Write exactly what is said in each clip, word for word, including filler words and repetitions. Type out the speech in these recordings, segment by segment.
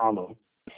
Alô?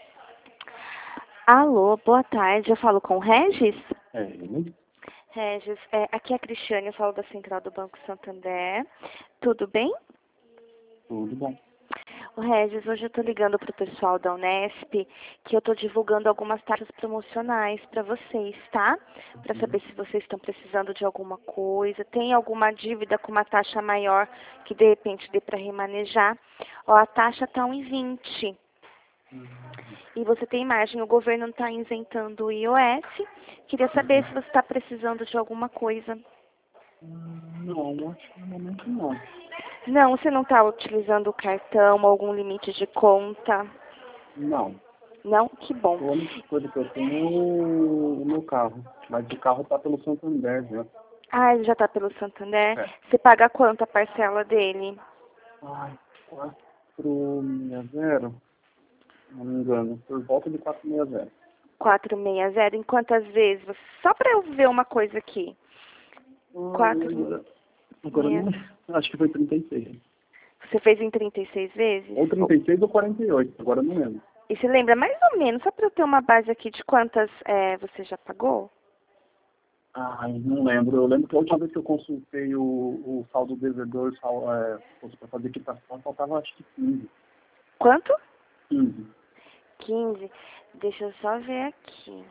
Alô, boa tarde. Eu falo com o Regis? É ele? Regis, é, aqui é a Cristiane, eu falo da Central do Banco Santander. Tudo bem? Tudo bom. O Regis, hoje eu estou ligando para o pessoal da Unesp, que eu estou divulgando algumas taxas promocionais para vocês, tá? Para saber se vocês estão precisando de alguma coisa, tem alguma dívida com uma taxa maior que de repente dê para remanejar. Ó, a taxa está um e vinte. E você tem margem, o governo está isentando o I O S. Queria saber se você está precisando de alguma coisa. Não, acho que no momento não. Não, você não está utilizando o cartão ou algum limite de conta? Não. Não? Que bom. A única coisa que eu tenho é o, o meu carro. Mas o carro tá pelo Santander, já. Ah, ele já está pelo Santander? É. Você paga quanto a parcela dele? Ai, quatro meia zero, não me engano. Por volta de quatro meia zero. quatrocentos e sessenta. Em quantas vezes? Você- Só para eu ver uma coisa aqui. Ai, Quatro... agora, agora meia- não. Acho que foi trinta e seis. Você fez em trinta e seis vezes? Ou trinta e seis ou quarenta e oito, agora eu não lembro. E você lembra mais ou menos, só para eu ter uma base aqui de quantas é, você já pagou? Ai, não lembro. Eu lembro que a última vez que eu consultei o, o saldo devedor é, para fazer quitação, faltava acho que quinze. Quanto? quinze. quinze. Deixa eu só ver aqui.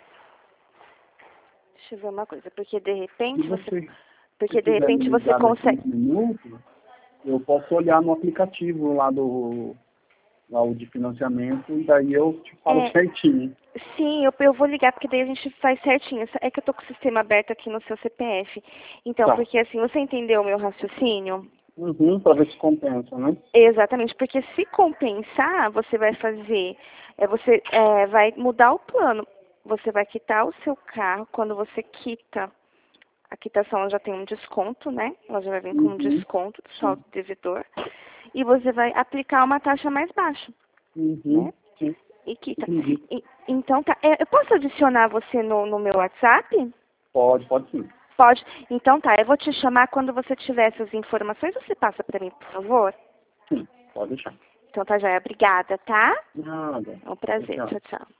Deixa eu ver uma coisa, porque de Se repente você, você porque se de quiser me repente você ligar daqui consegue. uns minutos, eu posso olhar no aplicativo lá do lá o de financiamento e daí eu te falo É, certinho. sim, eu, eu vou ligar porque daí a gente faz certinho. É que eu tô com o sistema aberto aqui no seu C P F. Então, Tá. porque assim, você entendeu o meu raciocínio? Uhum, para ver se compensa, né? Exatamente, porque se compensar, você vai fazer, é, você é, vai mudar o plano. Você vai quitar o seu carro, quando você quita, a quitação ela já tem um desconto, né? Ela já vai vir com um Uhum. desconto do Sim. saldo devedor. E você vai aplicar uma taxa mais baixa, Uhum. né? Sim. E quita. Entendi. E- então, tá. É, eu posso adicionar você no, no meu WhatsApp? Pode, pode sim. Pode. Então tá, eu vou te chamar quando você tiver essas informações. Você passa para mim, por favor? Sim, pode deixar. Então tá, já. Obrigada, tá? Nada. É um prazer. Tchau. Tchau, tchau.